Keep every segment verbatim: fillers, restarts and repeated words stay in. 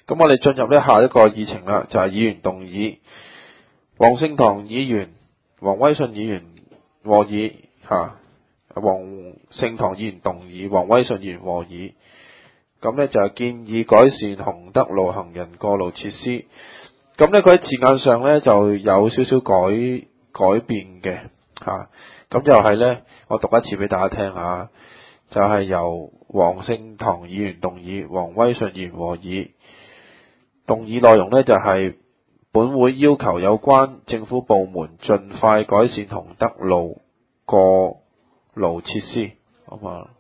咁我哋進入呢下一個議程啦，就係、是、議員動議。黃聖堂議員、黃威信議員和議嚇，黃聖堂議員動議，黃威信議員和議。咁呢就係建議改善洪德路行人過路設施。咁呢，佢喺字眼上呢就有少少改改變嘅嚇。咁就係呢，我讀一次俾大家聽下，就係、是、由黃聖堂議員動議，黃威信議員和議。動議內容呢，就係、是、本會要求有關政府部門盡快改善洪德路過路設施。好嘛？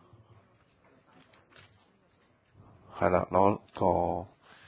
係啦，攞個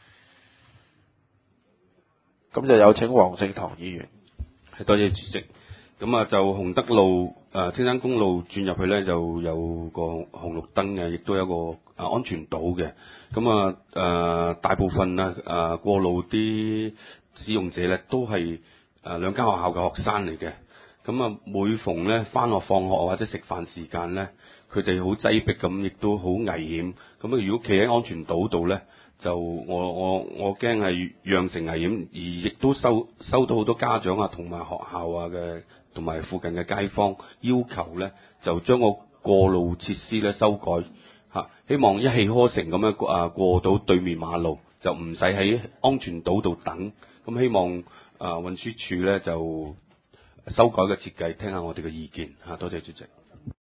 咁就有請黃聖堂議員。 係，多謝主席。咁啊，就洪德路誒青山公路轉入去咧，就有個紅綠燈嘅，亦都有個啊安全島嘅。咁啊誒大部分啊誒過路啲使用者咧，都係誒兩間學校嘅學生嚟嘅。咁啊，每逢咧返學放學或者食飯時間咧，佢哋好擠迫咁，亦都好危險。咁啊，如果企喺安全島度咧，就我我我驚係釀成危險，而亦都收收到好多家長啊同埋學校啊嘅同埋附近嘅街坊要求咧，就將個過路設施咧修改嚇，希望一氣呵成咁樣啊過到對面馬路，就唔使喺安全島度等。咁希望啊運輸署咧就修改嘅設計，聽下我哋嘅意見嚇。多謝主席。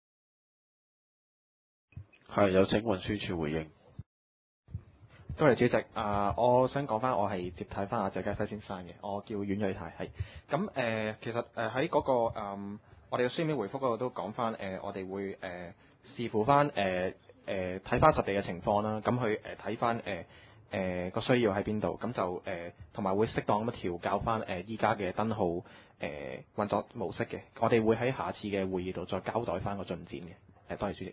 係，有請運輸署回應。 多謝主席。啊、呃，我想講翻，我係接替翻阿謝家輝先生嘅，我叫阮瑞泰。係咁誒，其實誒喺嗰個、呃、我哋嘅書面回覆嗰度都講翻誒，我哋會誒、呃、視乎翻誒誒睇翻實地嘅情況啦，咁去誒睇翻誒誒個需要喺邊度，咁就誒同埋會適當咁樣調校翻誒依家嘅燈號誒運作模式嘅。我哋會喺下次嘅會議度再交代翻個進展嘅。誒、呃，多謝主席。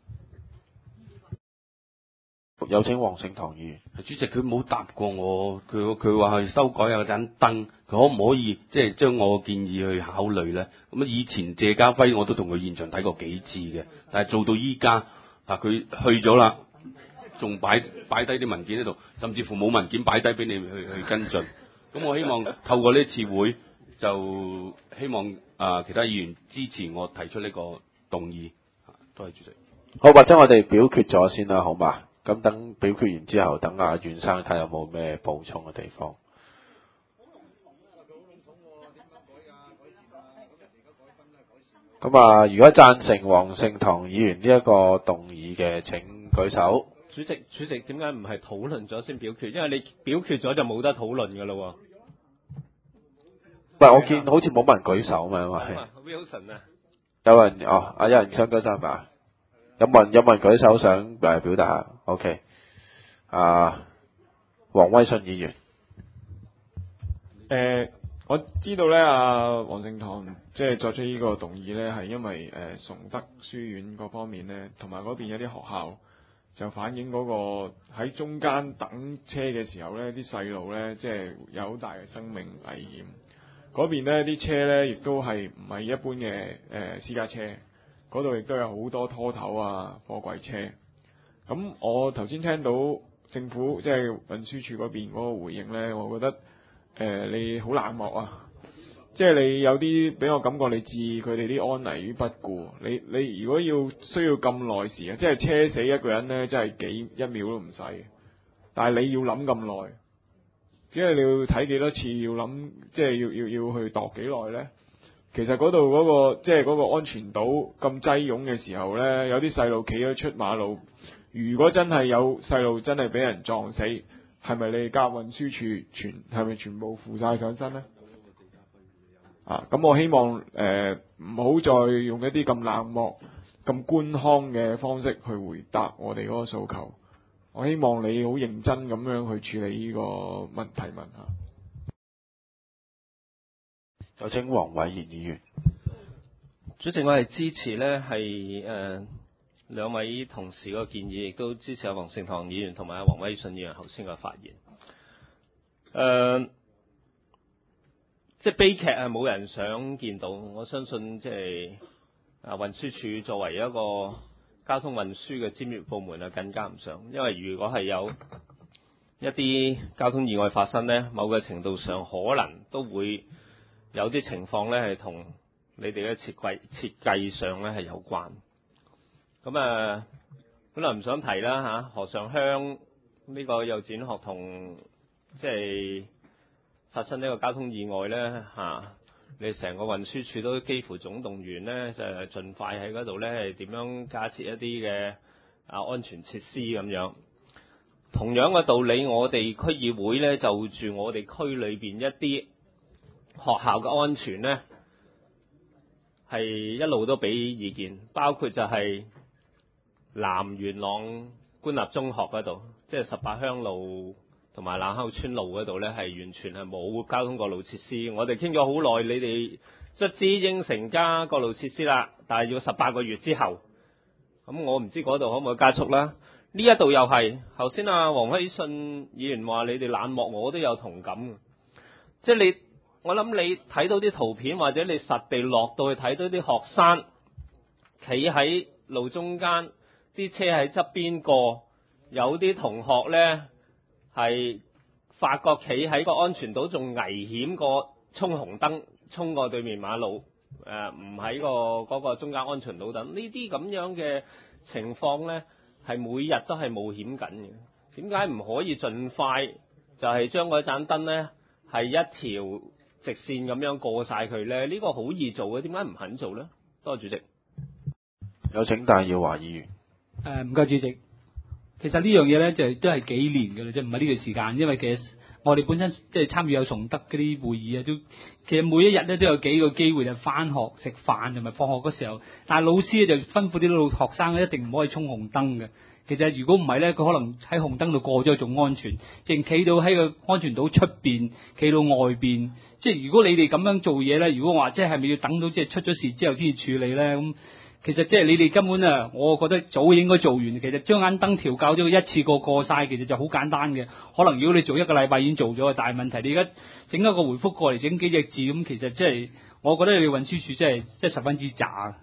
有請黃聖堂議員。 主席，佢冇答過我，佢佢話係修改有盞燈，佢可唔可以即係將我嘅建議去考慮咧？咁啊，以前謝家輝我都同佢現場睇過幾次嘅，但係做到依家啊，佢去咗啦，仲擺擺低啲文件喺度，甚至乎冇文件擺低俾你去去跟進。咁我希望透過呢次會，就希望啊其他議員支持我提出呢個動議。多謝主席。 好，或者我哋表決咗先啦，好嘛？咁等表決完之後，等阿袁生睇有冇咩補充嘅地方。咁啊，如果贊成黃聖堂議員呢一個動議嘅，請舉手。 主席，主席點解唔係討論咗先表決？因為你表決咗就冇得討論㗎咯喎。喂，我見好似冇乜人舉手嘛，因為。 Wilson 啊。 有人哦，啊有人想舉手係嘛？有冇人有冇人舉手想誒表達下 ？OK， 啊，黃威信議員。 誒、呃，我知道咧，阿黃聖堂即係作出呢個動議咧，係因為誒、呃、崇德書院嗰方面咧，同埋嗰邊有啲學校就反映嗰個喺中間等車嘅時候咧，啲細路咧即係有好大嘅生命危險。嗰邊咧啲車咧亦都係唔係一般嘅誒、呃、私家車。嗰度亦都有好多拖頭啊、貨櫃車。咁我頭先聽到政府即係運輸署嗰邊嗰個回應呢，我覺得誒、呃、你好冷漠啊！即係你有啲俾我感覺你置佢哋啲安危於不顧。你你如果要需要咁耐時啊，即係車死一個人呢，真係幾一秒都唔使。但係你要諗咁耐，即係你要睇幾多次，要諗即係要要要去度幾耐呢？其實嗰度嗰個即係嗰個安全島咁擠擁嘅時候呢，有啲細路企咗出馬路，如果真係有細路真係俾人撞死，係咪你交運輸處全係咪全部負晒上身呢？啊，咁我希望誒唔好再用一啲咁冷漠、咁官腔嘅方式去回答我哋嗰個訴求。我希望你好認真咁樣去處理呢個問題問下。 有請黃偉賢議員。 主席，我係支持呢係誒兩位同事個建議，亦都支持阿黃聖堂議員同埋阿黃威信議員頭先嘅發言。誒、呃，即係悲劇係冇人想見到，我相信即係啊運輸署作為一個交通運輸嘅專業部門啊，更加唔想，因為如果係有一啲交通意外發生呢，某個程度上可能都會有啲情況呢係同你哋嘅設計設計上呢係有關。咁啊，本來唔想提啦嚇，河上鄉呢個幼稚園學童即係發生呢個交通意外呢嚇，你成個運輸署都幾乎總動員呢，就係盡快喺嗰度呢係點樣加設一啲嘅啊安全設施咁樣。同樣嘅道理，我哋區議會呢就住我哋區裏邊一啲學校嘅安全呢，係一路都俾意見，包括就係南元朗官立中學嗰度，即係十八鄉路同埋冷口村路嗰度呢，係完全係冇交通過路設施。我哋傾咗好耐，你哋卒之應承加過路設施啦，但係要十八個月之後。咁我唔知嗰度可唔可以加速啦？呢一度又係，頭先啊黃威信議員話你哋冷漠，我都有同感嘅。即係你，我諗你睇到啲圖片，或者你實地落到去睇到啲學生企喺路中間，啲車喺側邊過，有啲同學呢係發覺企喺個安全島仲危險過衝紅燈，衝過對面馬路，誒唔喺個嗰個中間安全島等，呢啲咁樣嘅情況呢，係每日都係冒險緊嘅。點解唔可以盡快就係將嗰盞燈呢係一條直線咁樣過晒佢呢？呢個好易做嘅，點解唔肯做呢？多謝主席。 有請戴耀華議員。 誒唔該主席。其實呢樣嘢咧就係都係幾年㗎啦，即係唔係呢個時間，因為其實我哋本身即係參與有崇德嗰啲會議啊，都其實每一日咧都有幾個機會就翻學食飯同埋放學嗰時候，但係老師咧就吩咐啲老學生咧一定唔可以衝紅燈嘅。其實如果唔係咧，佢可能喺紅燈度過咗仲安全，淨企到喺個安全島出邊，企到外邊。即係如果你哋咁樣做嘢咧，如果話即係係咪要等到即係出咗事之後先至處理咧？咁其實即係你哋根本啊，我覺得早應該做完。其實將間燈調校咗一次過過晒，其實就好簡單嘅。可能如果你做一個禮拜已經做咗，但係問題你而家整一個回覆過嚟，整幾隻字咁，其實即係我覺得你運輸署真係即係十分之渣。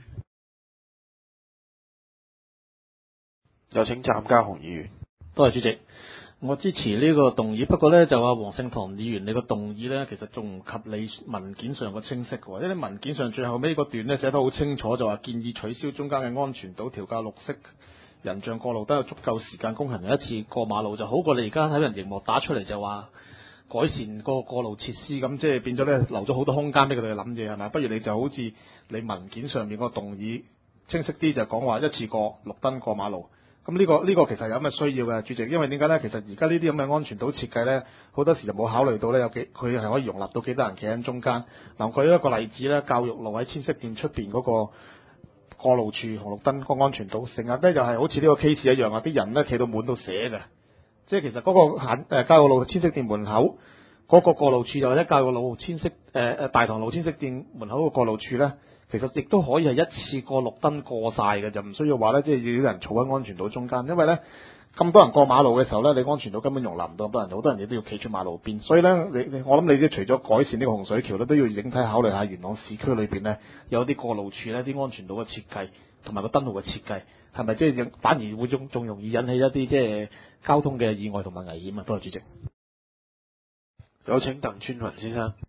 有請湛家雄議員。 多謝主席，我支持呢個動議。不過呢，就話黃聖堂議員你個動議呢，其實仲唔及你文件上個清晰嘅，因為文件上最後尾嗰段呢寫得好清楚，就話建議取消中間嘅安全島調校綠色人像過路燈，有足夠時間供行人一次過馬路，就好過你而家喺人熒幕打出嚟就話改善個過路設施，咁即係變咗呢，留咗好多空間俾佢哋諗嘢係咪？不如你就好似你文件上面個動議清晰啲，就講話一次過綠燈過馬路。咁呢個呢個其實有咩需要嘅，主席？因為點解呢？其實而家呢啲咁嘅安全島設計呢，好多時就冇考慮到呢，有幾佢係可以容納到幾多人企喺中間。嗱，舉一個例子呢，教育路喺千色店出邊嗰個過路處紅綠燈個安全島，成日呢又係好似呢個 case 一樣啊！啲人呢企到滿到寫嘅，即係其實嗰個限誒教育路千色店門口嗰個過路處，又或者教育路千色誒誒大棠路千色店門口個過路處呢。其實亦都可以係一次過綠燈過晒嘅，就唔需要話咧，即係要啲人坐喺安全島中間。因為咧咁多人過馬路嘅時候咧，你安全島根本容納唔到咁多人，好多人亦都要企出馬路邊。所以咧，你你我諗你即係除咗改善呢個洪水橋咧，都要整體考慮下元朗市區裏邊咧有啲過路處咧，啲安全島嘅設計同埋個燈號嘅設計係咪即係反而會仲仲容易引起一啲即係交通嘅意外同埋危險啊？多謝主席。 有請鄧川雲先生。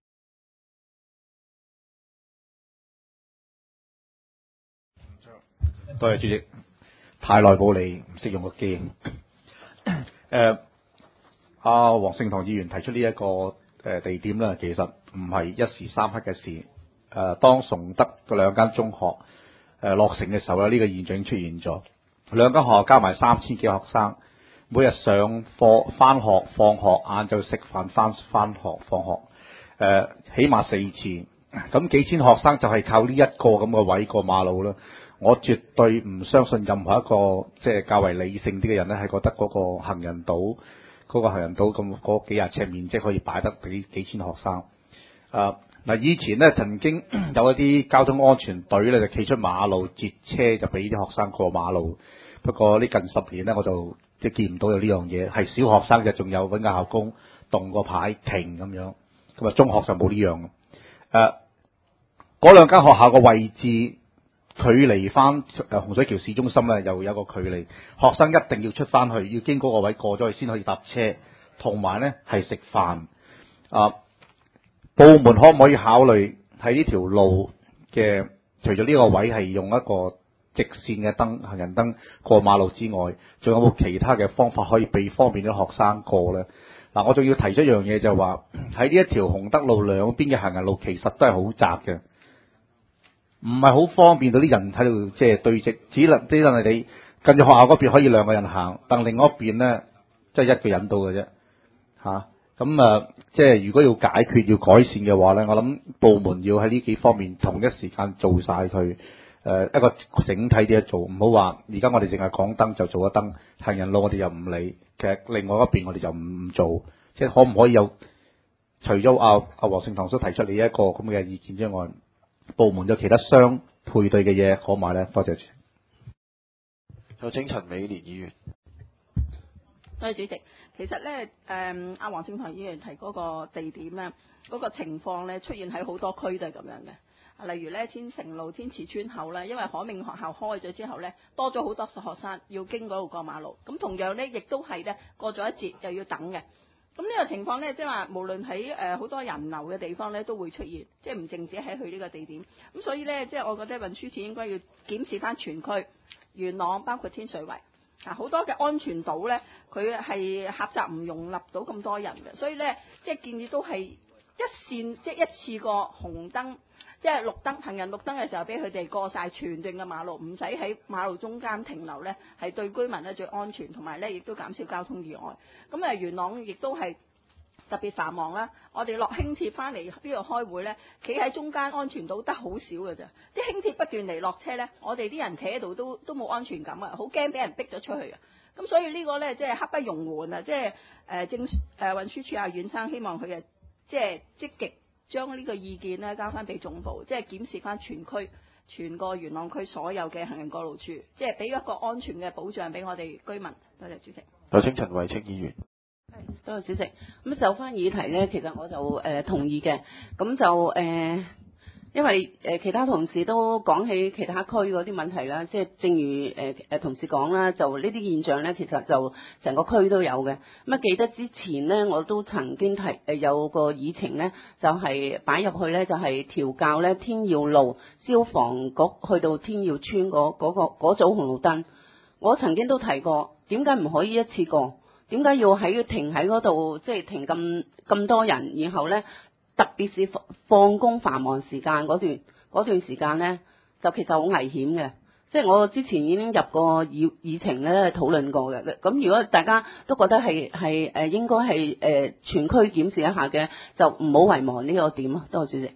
多謝主席，太耐冇嚟，唔識用個機。誒，阿黃聖堂議員提出呢一個誒地點咧，其實唔係一時三刻嘅事。誒、呃，當崇德嗰兩間中學誒、呃、落成嘅時候咧，呢、這個現象出現咗。兩間學校加埋三千幾學生，每日上課、翻學、放學、晏晝食飯、翻翻學、放學，誒、呃，起碼四次。咁幾千學生就係靠呢一個咁嘅位過馬路啦。我絕對唔相信任何一個即係較為理性啲嘅人咧，係覺得嗰個行人島嗰、嗰個行人島咁嗰幾廿尺面積可以擺得幾幾千學生。啊嗱，以前咧曾經有一啲交通安全隊咧就企出馬路截車，就俾啲學生過馬路。不過呢近十年咧，我就即係見唔到有呢樣嘢，係小學生就仲有揾個校工動個牌停咁樣。咁啊，中學就冇呢樣。誒、啊，嗰兩間學校個位置。 距離翻誒洪水橋市中心咧又有個距離，學生一定要出翻去，要經嗰個位過咗去先可以搭車，同埋咧係食飯。啊，部門可唔可以考慮喺呢條路嘅除咗呢個位係用一個直線嘅燈行人燈過馬路之外，仲有冇其他嘅方法可以俾方便啲學生過呢？嗱、啊，我仲要提出一樣嘢就係話喺呢一條洪德路兩邊嘅行人路其實都係好窄嘅，唔係好方便到啲人喺度即係堆積，只能只能係你近住學校嗰邊可以兩個人行，但另外一邊呢，即係一個人到嘅啫嚇。咁啊，即係如果要解決要改善嘅話呢，我諗部門要喺呢幾方面同一時間做晒佢。誒、呃、一個整體啲嘅做，唔好話而家我哋淨係講燈就做咗燈，行人路我哋又唔理，其實另外一邊我哋就唔唔做，即係可唔可以有除咗阿阿黃聖堂所提出你一個咁嘅意見之外，部門有其他相配對嘅嘢可買呢？多謝主席。 有請陳美蓮議員。 多謝主席。其實咧，誒阿黃聖堂議員提嗰個地點咧，嗰、那個情況咧出現喺好多區都係咁樣嘅。例如咧，天成路、天慈村口咧，因為可明學校開咗之後咧，多咗好多學生要經嗰度過馬路。咁同樣咧，亦都係咧過咗一節又要等嘅。咁呢個情況咧，即係話無論喺誒好多人流嘅地方咧，都會出現，即係唔淨止喺去呢個地點。咁所以咧，即係我覺得運輸署應該要檢視翻全區元朗，包括天水圍啊，好多嘅安全島咧，佢係狹窄唔容納到咁多人嘅。所以咧，即係建議都係一線，即係一次過紅燈。即係綠燈行人綠燈嘅時候，俾佢哋過晒全段嘅馬路，唔使喺馬路中間停留呢，係對居民咧最安全，同埋咧亦都減少交通意外。咁啊，元朗亦都係特別繁忙啦。我哋落輕鐵翻嚟呢度開會呢，企喺中間安全島得好少嘅咋。啲輕鐵不斷嚟落車呢，我哋啲人企喺度都都冇安全感啊，好驚俾人逼咗出去啊。咁所以呢個呢，即係刻不容緩啊！即係誒政誒運輸署阿阮生希望佢嘅即係積極。將呢個意見咧交翻俾總部，即係檢視翻全區、全個元朗區所有嘅行人過路處，即係俾一個安全嘅保障俾我哋居民。多謝主席。 有請陳慧清議員。 係，多謝主席。咁就翻議題咧，其實我就誒、呃、同意嘅。咁就誒。呃因為誒其他同事都講起其他區嗰啲問題啦，即係正如誒誒同事講啦，就呢啲現象咧，其實就成個區都有嘅。咁啊，記得之前咧，我都曾經提誒有個議程咧，就係擺入去咧，就係調校咧天耀路消防局去到天耀村嗰嗰個嗰組紅綠燈。我曾經都提過，點解唔可以一次過？點解要喺停喺嗰度，即係停咁咁多人，然後咧？特別是放工繁忙時間嗰段嗰段時間呢，就其實好危險嘅。即係我之前已經入過議議程咧討論過嘅。咁如果大家都覺得係係誒應該係誒全區檢視一下嘅，就唔好遺忘呢個點啊。多謝主席。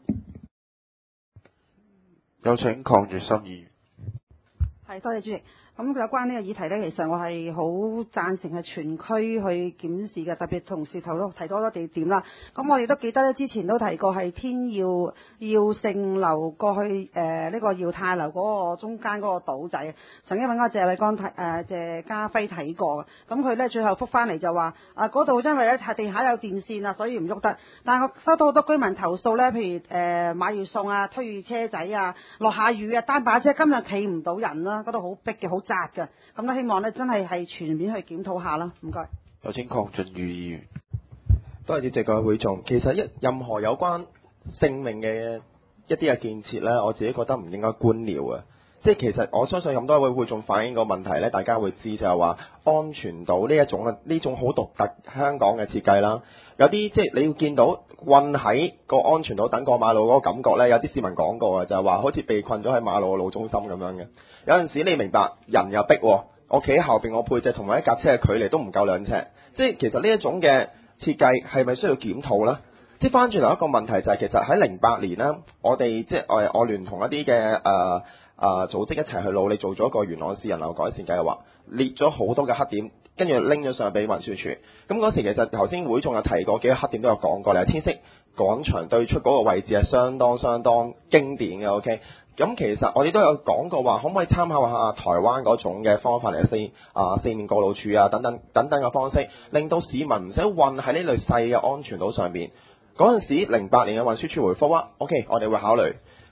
有請鄺月心議員。 係，多謝主席。咁有關呢個議題呢，其實我係好贊成係全區去檢視嘅，特別同時頭都提多多地點啦。咁我哋都記得咧，之前都提過係天耀耀盛樓過去誒呢、呃這個耀泰樓嗰個中間嗰個島仔，曾經揾過謝偉剛睇誒謝家輝睇過嘅。咁佢咧最後覆翻嚟就話啊嗰度因為咧係地下有電線啊，所以唔喐得。但係我收到好多居民投訴咧，譬如誒、呃、買要餸啊、推住車仔啊、落下雨啊、單把車今日企唔到人啦，嗰度好逼嘅，好窄嘅，咁都希望咧真係係全面去檢討下啦，唔該。 有請鄺俊宇議員。 多謝主席各位會眾。其實一任何有關性命嘅一啲嘅建設咧，我自己覺得唔應該官僚啊。即係其實我相信咁多位會眾反映個問題咧，大家會知就係話安全島呢一種啊，呢種好獨特香港嘅設計啦。有啲即係你要見到困喺個安全島等過馬路嗰個感覺咧，有啲市民講過啊，就係話好似被困咗喺馬路嘅路中心咁樣嘅。有陣時你明白人又逼，我企喺後邊，我背脊同埋一架車嘅距離都唔夠兩尺。即係其實呢一種嘅設計係咪需要檢討呢？即係翻轉頭一個問題就係、是、其實喺零八年呢，我哋即係我我聯同一啲嘅誒誒組織一齊去努力做咗一個元朗市人流改善計劃，列咗好多嘅黑點，跟住拎咗上去俾運輸署。咁嗰時其實頭先會仲有提過幾個黑點都有講過，你係天色廣場對出嗰個位置係相當相當經典嘅。OK。咁其實我哋都有講過話，可唔可以參考下台灣嗰種嘅方法嚟四啊四面過路處啊等等等等嘅方式，令到市民唔使混喺呢類細嘅安全島上邊。嗰陣時零八年嘅運輸署回覆啊 ，OK， 我哋會考慮。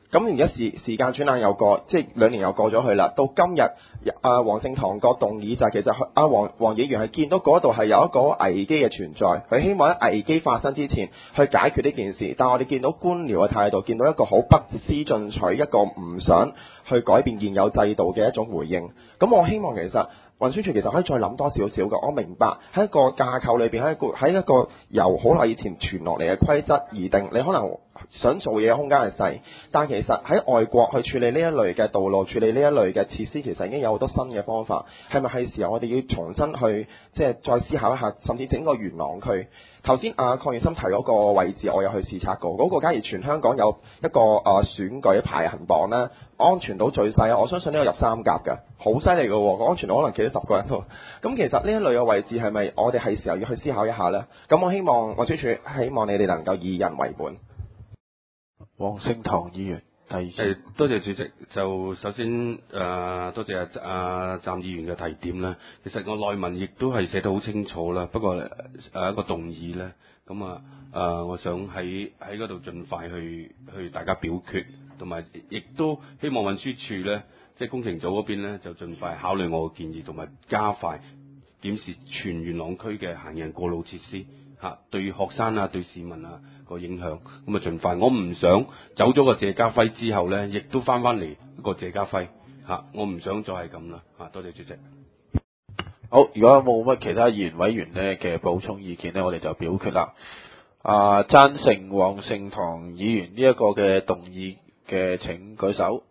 咁而家時時間轉眼又過，即係兩年又過咗去啦。到今日，啊黃聖堂個動議就係其實阿黃黃議員係見到嗰度係有一個危機嘅存在，佢希望喺危機發生之前去解決呢件事。但係我哋見到官僚嘅態度，見到一個好不思進取，一個唔想去改變現有制度嘅一種回應。咁我希望其實運輸署其實可以再諗多少少嘅。我明白喺一個架構裏邊，喺一個喺一個由好耐以前傳落嚟嘅規則而定，你可能想做嘢嘅空間係細，但其實喺外國去處理呢一類嘅道路、處理呢一類嘅設施，其實已經有好多新嘅方法。係咪係時候我哋要重新去即係再思考一下，甚至整個元朗區？頭先阿鄺遠森提嗰個位置，我有去視察過。嗰、那個假如全香港有一個誒、呃、選舉排行榜咧，安全島最細，我相信呢個入三甲嘅，好犀利嘅喎。個安全島可能企咗十個人度。咁其實呢一類嘅位置係咪我哋係時候要去思考一下呢？咁我希望運輸署希望你哋能夠以人為本。 黃聖堂議員，第二誒，多謝主席。就首先誒、呃，多謝阿阿湛議員嘅提點啦。其實個內文亦都係寫得好清楚啦。不過誒、呃、一個動議咧，咁啊誒，我想喺喺嗰度盡快去去大家表決，同埋亦都希望運輸署咧，即係工程組嗰邊咧，就盡快考慮我嘅建議，同埋加快檢視全元朗區嘅行人過路設施。嚇，對學生啊，對市民啊個影響，咁啊盡快。我唔想走咗個謝家輝之後咧，亦都翻翻嚟一個謝家輝嚇，我唔想再係咁啦嚇。多謝主席。 好，如果冇乜其他議員委員咧嘅補充意見咧，我哋就表決啦。啊，贊成黃聖堂議員呢一個嘅動議嘅請舉手。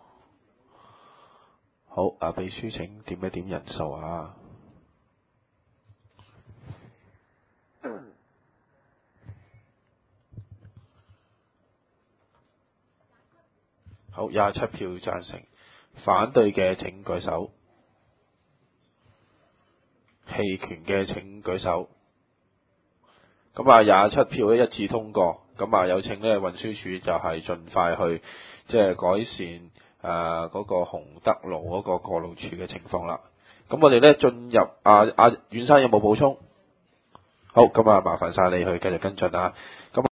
好，啊，秘書請點一點人數啊。好，廿七票贊成，反對嘅請舉手，棄權嘅請舉手。咁啊，廿七票咧一致通過。咁啊，有請咧運輸署就係盡快去即係改善誒嗰、呃那個洪德路嗰個過路處嘅情況啦。咁我哋咧進入啊啊，遠山有冇補充？好，咁啊，麻煩晒你去繼續跟進啊。咁